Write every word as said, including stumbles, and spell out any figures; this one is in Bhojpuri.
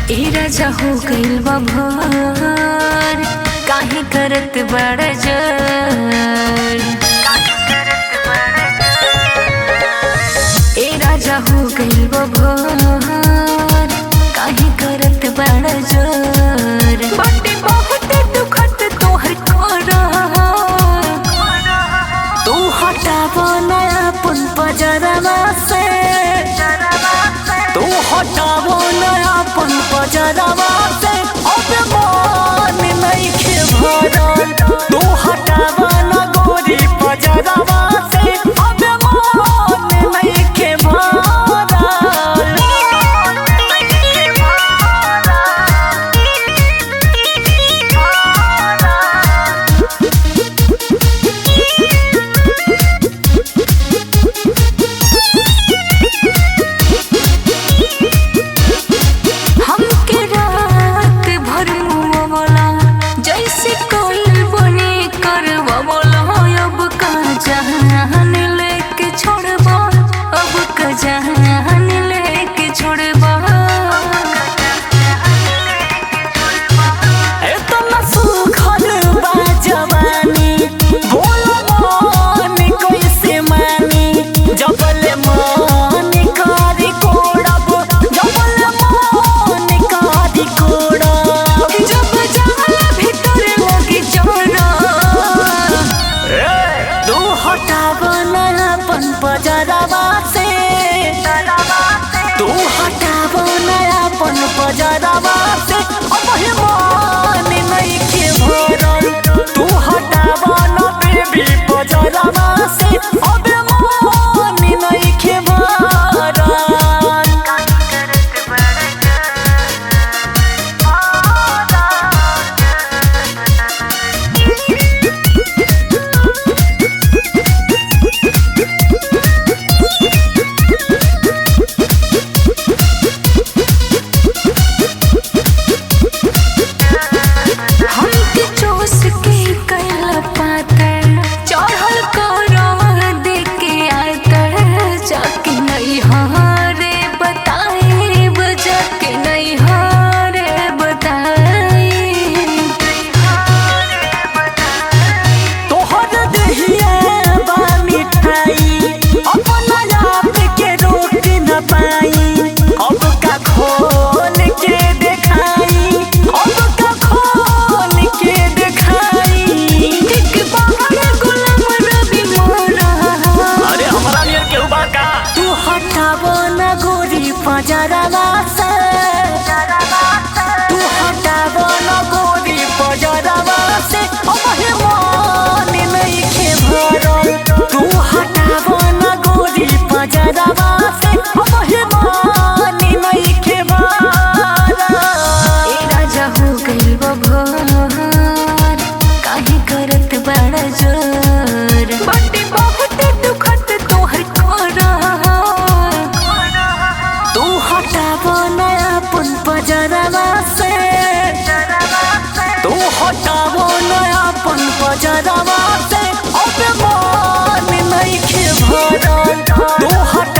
ए राजा हो गइल बा भोर, काहे करत बड़ जर। ए राजा हो गइल बा भोर, काहे करत बड़ जर। बाटे बहुत दुखत तोहर कोरा, तू हटावा ना अपन पजरवा से, तू हटावा ना अपन पजरवा से। अब मन नइखे भरल, तू हटावा ना गोरी पजरवा से। अब मन नइखे भरल। हमके रात भर मुआवला, जैसे कोई बने करवावला। अब का जहान लेके छोड़बा, अब का जहान लेके छोड़बा। एतना सुखल बा जवानी, बोला मन कैसे मानी। जबले मन कारी कोड़ब, जबले मन कारी कोड़ब। जब जाला भीतर लगी जोड़ा, तू हटावा ना अपन पजरवा से, तू हटावा ना अपन पजरवा से। अब हे मन नइखे भरल, तू हटावा ना बेबी पजरवा से। अब मन नइखे भरल। हमके चोस के कैला पातर, चढ़ल करवा देके आतर। जाके नहीं हारे बताए, जाके नहीं हारे बताए। तोहर देहिया बा मिठाई, अपना आप के रोक न पाई। अब का खोल के देखाई, अब का खोल के देखाई। एक बार गुलाम रवि मोरा, अरे हमारा नियर केहू बा का? तू हटावा ना गोरी पजरवा से, तू हटावा ना गोरी पजरवा से। अब हे मन नइखे भरल, तू हटावा ना गोरी पजरवा से। अब हे मन नइखे भरल। ए राजा हो गइल बा भोर, काहे करत बड़ जर। बाटे बहुत दुखत तोहर कोरा, तू हटावा ना अपन पजरवा से, तू हटावा ना अपन पजरवा से। अब मन नइखे भरल, तू हटा